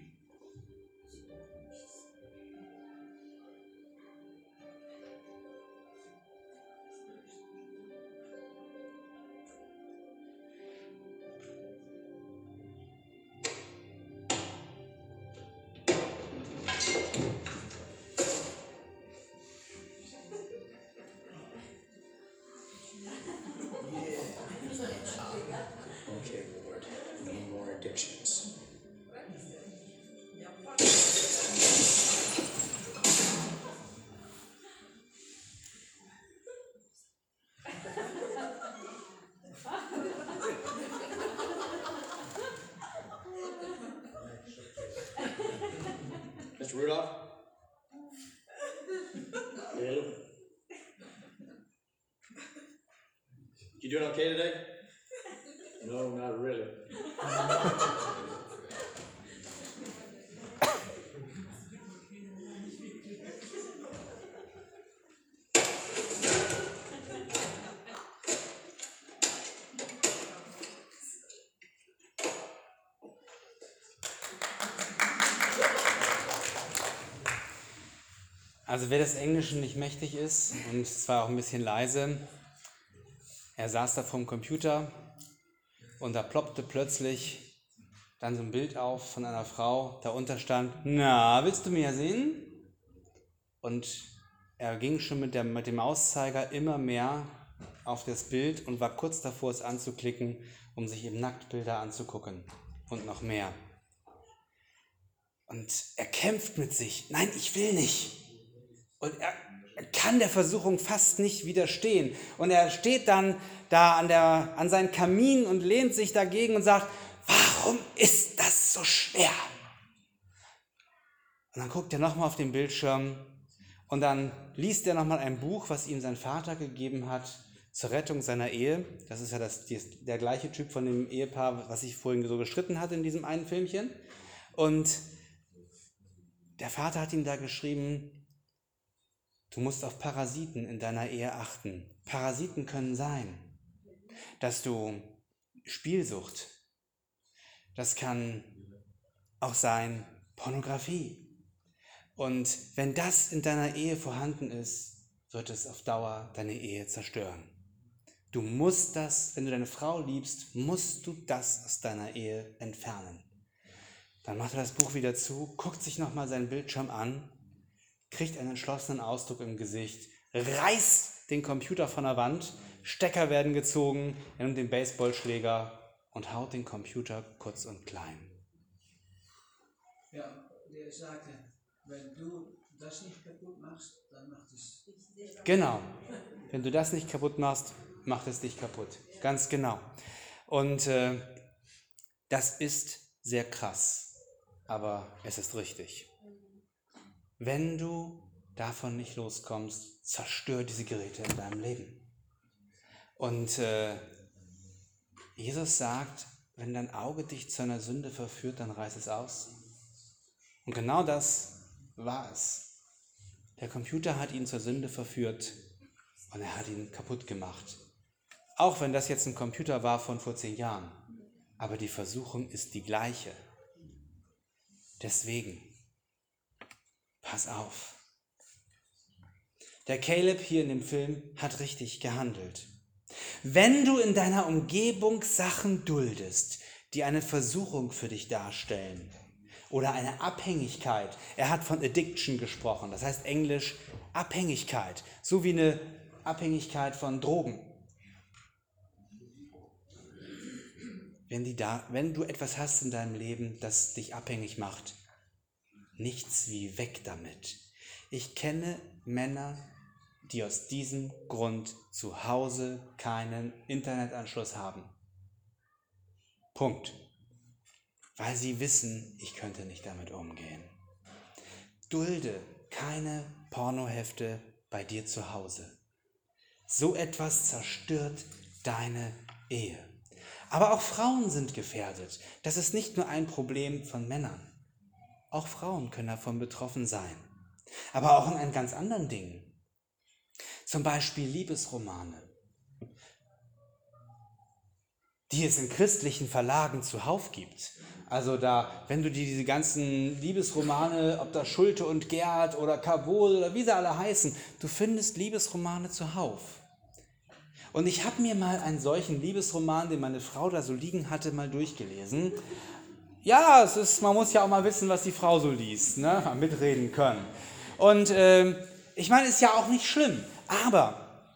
Okay, Lord, no more addictions. Mister Rudolph? Hello? You doing okay today? No, not really. Also wer des Englischen nicht mächtig ist, und es war auch ein bisschen leise, er saß da vorm Computer und da ploppte plötzlich dann so ein Bild auf von einer Frau, darunter stand, na, willst du mehr sehen? Und er ging schon mit, der, mit dem Mauszeiger immer mehr auf das Bild und war kurz davor, es anzuklicken, um sich eben Nacktbilder anzugucken und noch mehr. Und er kämpft mit sich, nein, ich will nicht. Und er, er kann der Versuchung fast nicht widerstehen. Und er steht dann da an, der, an seinem Kamin und lehnt sich dagegen und sagt, warum ist das so schwer? Und dann guckt er nochmal auf den Bildschirm und dann liest er nochmal ein Buch, was ihm sein Vater gegeben hat zur Rettung seiner Ehe. Das ist ja das, der gleiche Typ von dem Ehepaar, was sich vorhin so gestritten hat in diesem einen Filmchen. Und der Vater hat ihm da geschrieben, du musst auf Parasiten in deiner Ehe achten. Parasiten können sein, dass du Spielsucht, das kann auch sein Pornografie. Und wenn das in deiner Ehe vorhanden ist, wird es auf Dauer deine Ehe zerstören. Du musst das, wenn du deine Frau liebst, musst du das aus deiner Ehe entfernen. Dann macht er das Buch wieder zu, guckt sich nochmal seinen Bildschirm an, kriegt einen entschlossenen Ausdruck im Gesicht, reißt den Computer von der Wand, Stecker werden gezogen, er nimmt den Baseballschläger und haut den Computer kurz und klein. Ja, der sagte, wenn du das nicht kaputt machst, dann macht es. Genau, wenn du das nicht kaputt machst, macht es dich kaputt. Ganz genau. Und äh, das ist sehr krass, aber es ist richtig. Wenn du davon nicht loskommst, zerstör diese Geräte in deinem Leben. Und äh, Jesus sagt, wenn dein Auge dich zu einer Sünde verführt, dann reiß es aus. Und genau das war es. Der Computer hat ihn zur Sünde verführt und er hat ihn kaputt gemacht. Auch wenn das jetzt ein Computer war von vor zehn Jahren. Aber die Versuchung ist die gleiche. Deswegen, pass auf. Der Caleb hier in dem Film hat richtig gehandelt. Wenn du in deiner Umgebung Sachen duldest, die eine Versuchung für dich darstellen oder eine Abhängigkeit, er hat von Addiction gesprochen, das heißt englisch Abhängigkeit, so wie eine Abhängigkeit von Drogen. Wenn, die da, wenn du etwas hast in deinem Leben, das dich abhängig macht, nichts wie weg damit. Ich kenne Männer, die aus diesem Grund zu Hause keinen Internetanschluss haben. Punkt. Weil sie wissen, ich könnte nicht damit umgehen. Dulde keine Pornohefte bei dir zu Hause. So etwas zerstört deine Ehe. Aber auch Frauen sind gefährdet. Das ist nicht nur ein Problem von Männern. Auch Frauen können davon betroffen sein. Aber auch in einem ganz anderen Dingen. Zum Beispiel Liebesromane, die es in christlichen Verlagen zuhauf gibt. Also da, wenn du dir diese ganzen Liebesromane, ob das Schulte und Gerd oder Kabul oder wie sie alle heißen, du findest Liebesromane zuhauf. Und ich habe mir mal einen solchen Liebesroman, den meine Frau da so liegen hatte, mal durchgelesen. Ja, es ist, man muss ja auch mal wissen, was die Frau so liest, ne? Mal mitreden können. Und ähm, ich meine, ist ja auch nicht schlimm, aber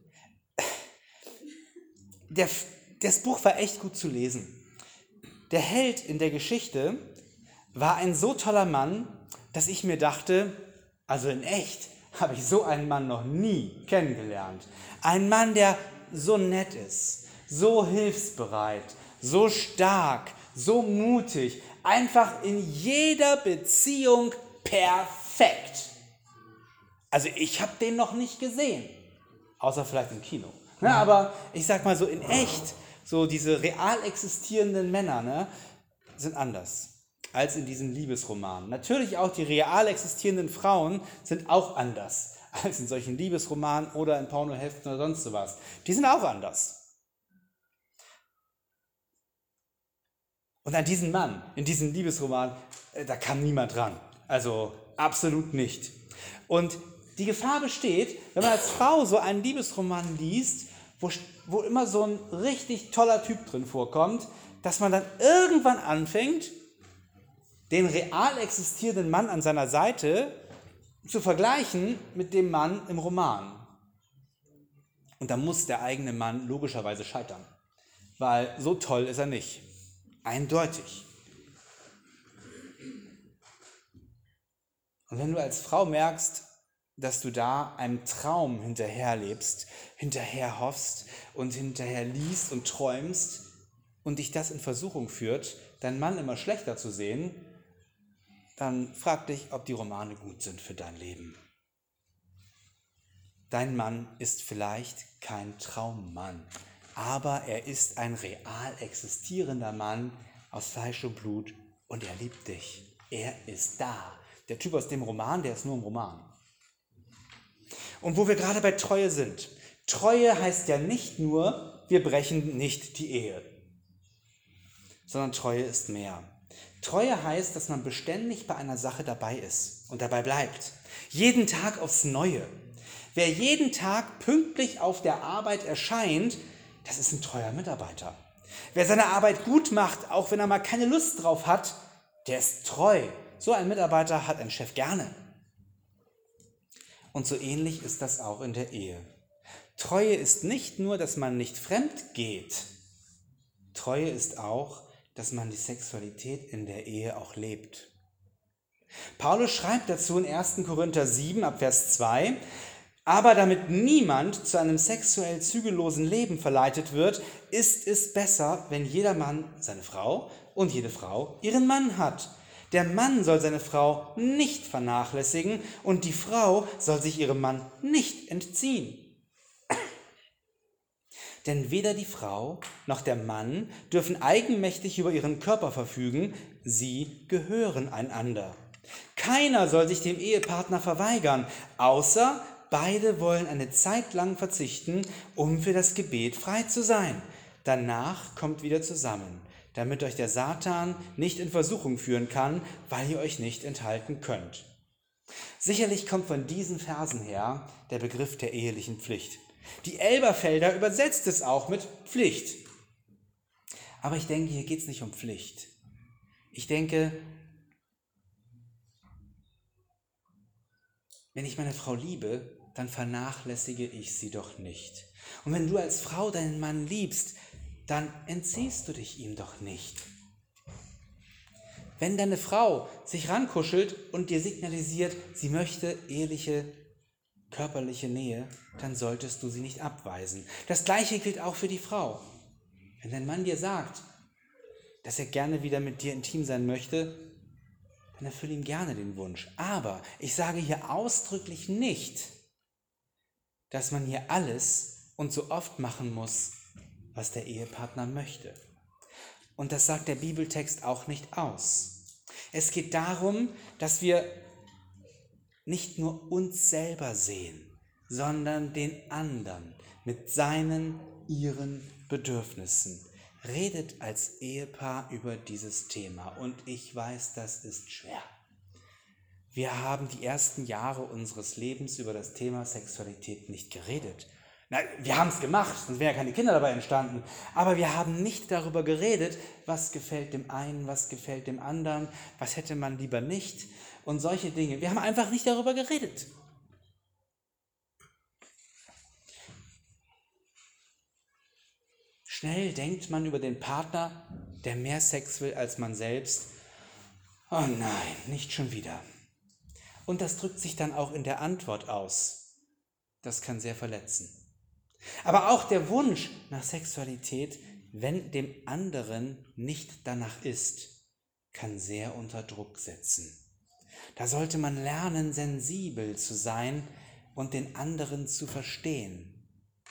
der, das Buch war echt gut zu lesen. Der Held in der Geschichte war ein so toller Mann, dass ich mir dachte, also in echt habe ich so einen Mann noch nie kennengelernt. Ein Mann, der so nett ist, so hilfsbereit, so stark, so mutig, einfach in jeder Beziehung perfekt. Also ich habe den noch nicht gesehen, außer vielleicht im Kino. Ne, aber ich sag mal so in echt, so diese real existierenden Männer, ne, sind anders als in diesen Liebesromanen. Natürlich auch die real existierenden Frauen sind auch anders als in solchen Liebesromanen oder in Pornoheften oder sonst sowas. Die sind auch anders. Und an diesen Mann, in diesem Liebesroman, äh, da kam niemand ran. Also absolut nicht. Und die Gefahr besteht, wenn man als Frau so einen Liebesroman liest, wo, wo immer so ein richtig toller Typ drin vorkommt, dass man dann irgendwann anfängt, den real existierenden Mann an seiner Seite zu vergleichen mit dem Mann im Roman. Und da muss der eigene Mann logischerweise scheitern, weil so toll ist er nicht. Eindeutig. Und wenn du als Frau merkst, dass du da einem Traum hinterherlebst, hinterher hoffst und hinterher liest und träumst und dich das in Versuchung führt, deinen Mann immer schlechter zu sehen, dann frag dich, ob die Romane gut sind für dein Leben. Dein Mann ist vielleicht kein Traummann, aber er ist ein real existierender Mann aus Fleisch und Blut und er liebt dich. Er ist da. Der Typ aus dem Roman, der ist nur im Roman. Und wo wir gerade bei Treue sind. Treue heißt ja nicht nur, wir brechen nicht die Ehe, sondern Treue ist mehr. Treue heißt, dass man beständig bei einer Sache dabei ist und dabei bleibt. Jeden Tag aufs Neue. Wer jeden Tag pünktlich auf der Arbeit erscheint, das ist ein treuer Mitarbeiter. Wer seine Arbeit gut macht, auch wenn er mal keine Lust drauf hat, der ist treu. So ein Mitarbeiter hat ein Chef gerne. Und so ähnlich ist das auch in der Ehe. Treue ist nicht nur, dass man nicht fremd geht. Treue ist auch, dass man die Sexualität in der Ehe auch lebt. Paulus schreibt dazu in ersten Korinther sieben, ab Vers zwei, aber damit niemand zu einem sexuell zügellosen Leben verleitet wird, ist es besser, wenn jeder Mann seine Frau und jede Frau ihren Mann hat. Der Mann soll seine Frau nicht vernachlässigen und die Frau soll sich ihrem Mann nicht entziehen. Denn weder die Frau noch der Mann dürfen eigenmächtig über ihren Körper verfügen, sie gehören einander. Keiner soll sich dem Ehepartner verweigern, außer beide wollen eine Zeit lang verzichten, um für das Gebet frei zu sein. Danach kommt wieder zusammen, damit euch der Satan nicht in Versuchung führen kann, weil ihr euch nicht enthalten könnt. Sicherlich kommt von diesen Versen her der Begriff der ehelichen Pflicht. Die Elberfelder übersetzt es auch mit Pflicht. Aber ich denke, hier geht es nicht um Pflicht. Ich denke, wenn ich meine Frau liebe, dann vernachlässige ich sie doch nicht. Und wenn du als Frau deinen Mann liebst, dann entziehst du dich ihm doch nicht. Wenn deine Frau sich rankuschelt und dir signalisiert, sie möchte eheliche körperliche Nähe, dann solltest du sie nicht abweisen. Das Gleiche gilt auch für die Frau. Wenn dein Mann dir sagt, dass er gerne wieder mit dir intim sein möchte, dann erfülle ihm gerne den Wunsch. Aber ich sage hier ausdrücklich nicht, dass man hier alles und so oft machen muss, was der Ehepartner möchte. Und das sagt der Bibeltext auch nicht aus. Es geht darum, dass wir nicht nur uns selber sehen, sondern den anderen mit seinen, ihren Bedürfnissen. Redet als Ehepaar über dieses Thema und ich weiß, das ist schwer. Wir haben die ersten Jahre unseres Lebens über das Thema Sexualität nicht geredet. Na, wir haben es gemacht, sonst wären ja keine Kinder dabei entstanden. Aber wir haben nicht darüber geredet, was gefällt dem einen, was gefällt dem anderen, was hätte man lieber nicht und solche Dinge. Wir haben einfach nicht darüber geredet. Schnell denkt man über den Partner, der mehr Sex will als man selbst. Oh nein, nicht schon wieder. Und das drückt sich dann auch in der Antwort aus. Das kann sehr verletzen. Aber auch der Wunsch nach Sexualität, wenn dem anderen nicht danach ist, kann sehr unter Druck setzen. Da sollte man lernen, sensibel zu sein und den anderen zu verstehen.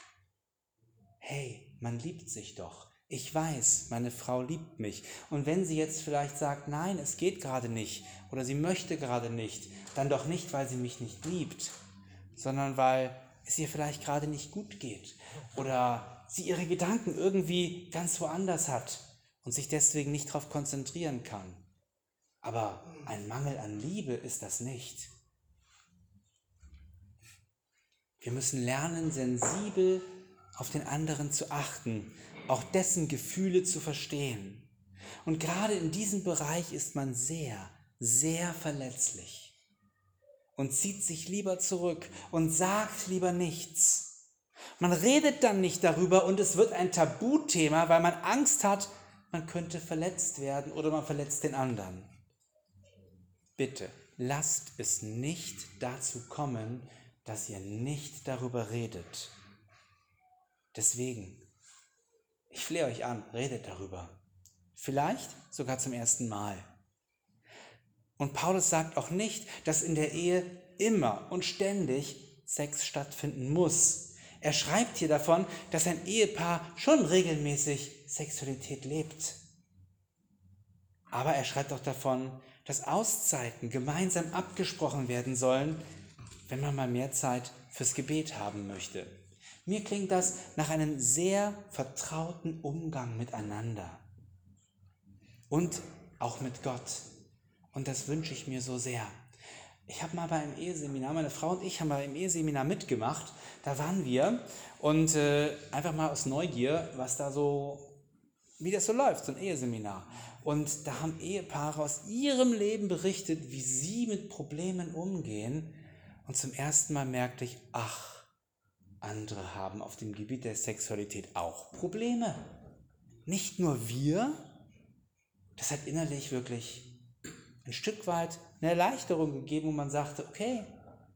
Hey, man liebt sich doch. Ich weiß, meine Frau liebt mich. Und wenn sie jetzt vielleicht sagt, nein, es geht gerade nicht oder sie möchte gerade nicht, dann doch nicht, weil sie mich nicht liebt, sondern weil es ihr vielleicht gerade nicht gut geht oder sie ihre Gedanken irgendwie ganz woanders hat und sich deswegen nicht darauf konzentrieren kann. Aber ein Mangel an Liebe ist das nicht. Wir müssen lernen, sensibel auf den anderen zu achten, auch dessen Gefühle zu verstehen. Und gerade in diesem Bereich ist man sehr, sehr verletzlich und zieht sich lieber zurück und sagt lieber nichts. Man redet dann nicht darüber und es wird ein Tabuthema, weil man Angst hat, man könnte verletzt werden oder man verletzt den anderen. Bitte, lasst es nicht dazu kommen, dass ihr nicht darüber redet. Deswegen, ich flehe euch an, redet darüber. Vielleicht sogar zum ersten Mal. Und Paulus sagt auch nicht, dass in der Ehe immer und ständig Sex stattfinden muss. Er schreibt hier davon, dass ein Ehepaar schon regelmäßig Sexualität lebt. Aber er schreibt auch davon, dass Auszeiten gemeinsam abgesprochen werden sollen, wenn man mal mehr Zeit fürs Gebet haben möchte. Mir klingt das nach einem sehr vertrauten Umgang miteinander und auch mit Gott. Und das wünsche ich mir so sehr. Ich habe mal bei einem Eheseminar, meine Frau und ich haben bei einem Eheseminar mitgemacht. Da waren wir und äh, einfach mal aus Neugier, was da so, wie das so läuft, so ein Eheseminar. Und da haben Ehepaare aus ihrem Leben berichtet, wie sie mit Problemen umgehen. Und zum ersten Mal merkte ich, ach, andere haben auf dem Gebiet der Sexualität auch Probleme. Nicht nur wir. Das hat innerlich wirklich ein Stück weit eine Erleichterung gegeben, wo man sagte, okay,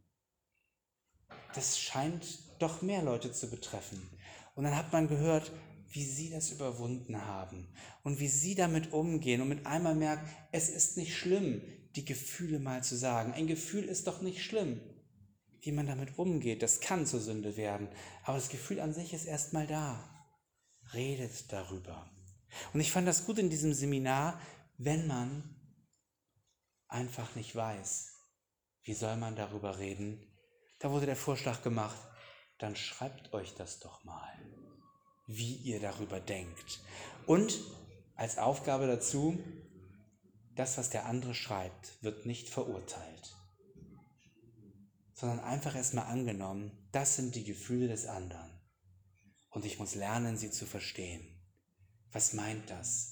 das scheint doch mehr Leute zu betreffen. Und dann hat man gehört, wie sie das überwunden haben und wie sie damit umgehen und mit einmal merkt, es ist nicht schlimm, die Gefühle mal zu sagen. Ein Gefühl ist doch nicht schlimm. Wie man damit umgeht, das kann zur Sünde werden. Aber das Gefühl an sich ist erstmal da. Redet darüber. Und ich fand das gut in diesem Seminar, wenn man einfach nicht weiß, wie soll man darüber reden. Da wurde der Vorschlag gemacht, dann schreibt euch das doch mal, wie ihr darüber denkt. Und als Aufgabe dazu, das, was der andere schreibt, wird nicht verurteilt, sondern einfach erstmal angenommen, das sind die Gefühle des anderen. Und ich muss lernen, sie zu verstehen. Was meint das?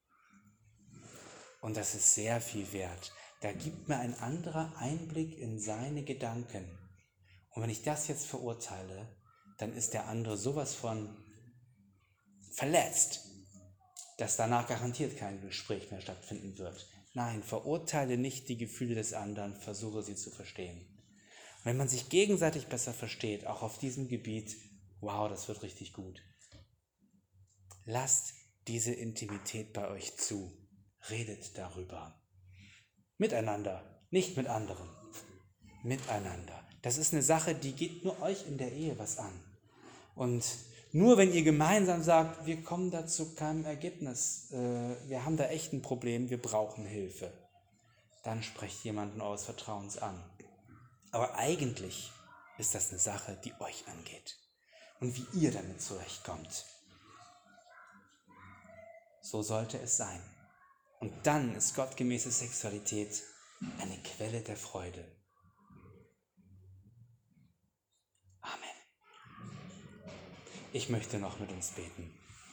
Und das ist sehr viel wert. Da gibt mir ein anderer Einblick in seine Gedanken. Und wenn ich das jetzt verurteile, dann ist der andere sowas von verletzt, dass danach garantiert kein Gespräch mehr stattfinden wird. Nein, verurteile nicht die Gefühle des anderen, versuche sie zu verstehen. Wenn man sich gegenseitig besser versteht, auch auf diesem Gebiet, wow, das wird richtig gut. Lasst diese Intimität bei euch zu. Redet darüber. Miteinander, nicht mit anderen. Miteinander. Das ist eine Sache, die geht nur euch in der Ehe was an. Und nur wenn ihr gemeinsam sagt, wir kommen da zu keinem Ergebnis, äh, wir haben da echt ein Problem, wir brauchen Hilfe, dann sprecht jemanden eures Vertrauens an. Aber eigentlich ist das eine Sache, die euch angeht und wie ihr damit zurechtkommt. So sollte es sein. Und dann ist gottgemäße Sexualität eine Quelle der Freude. Amen. Ich möchte noch mit uns beten.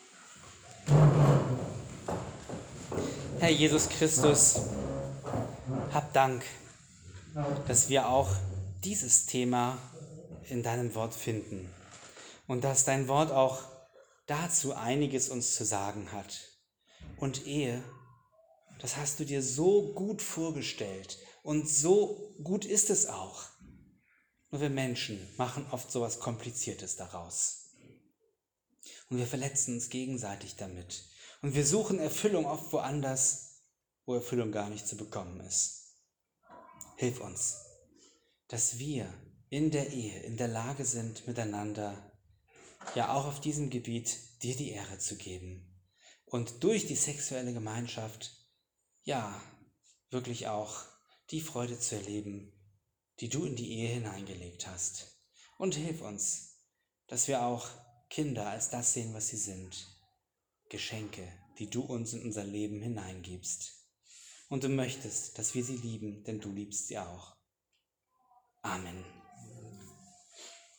Herr Jesus Christus, hab Dank, dass wir auch dieses Thema in deinem Wort finden und dass dein Wort auch dazu einiges uns zu sagen hat. Und Ehe, das hast du dir so gut vorgestellt und so gut ist es auch. Nur wir Menschen machen oft so was Kompliziertes daraus. Und wir verletzen uns gegenseitig damit. Und wir suchen Erfüllung oft woanders, wo Erfüllung gar nicht zu bekommen ist. Hilf uns, dass wir in der Ehe in der Lage sind, miteinander, ja auch auf diesem Gebiet, dir die Ehre zu geben. Und durch die sexuelle Gemeinschaft, ja, wirklich auch die Freude zu erleben, die du in die Ehe hineingelegt hast. Und hilf uns, dass wir auch Kinder als das sehen, was sie sind. Geschenke, die du uns in unser Leben hineingibst. Und du möchtest, dass wir sie lieben, denn du liebst sie auch.